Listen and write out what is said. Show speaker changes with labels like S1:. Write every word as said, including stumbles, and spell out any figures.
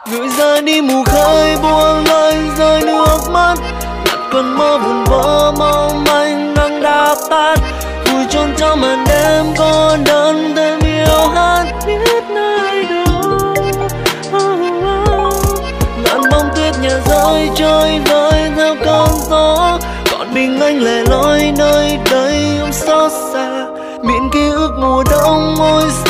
S1: Gửi ra đi mù khơi buông lơi rơi nước mắt, đặt cơn mơ vụn vỡ mong manh đang đạp tắt, vùi chôn trong màn đêm cô đơn thêm yêu hát biết nơi đâu. Oh, oh. Ngàn bông tuyết nhà rơi trôi vơi theo cơn gió, còn mình anh lẻ loi nơi đây ôm xót xa, miền ký ức mùa đông môi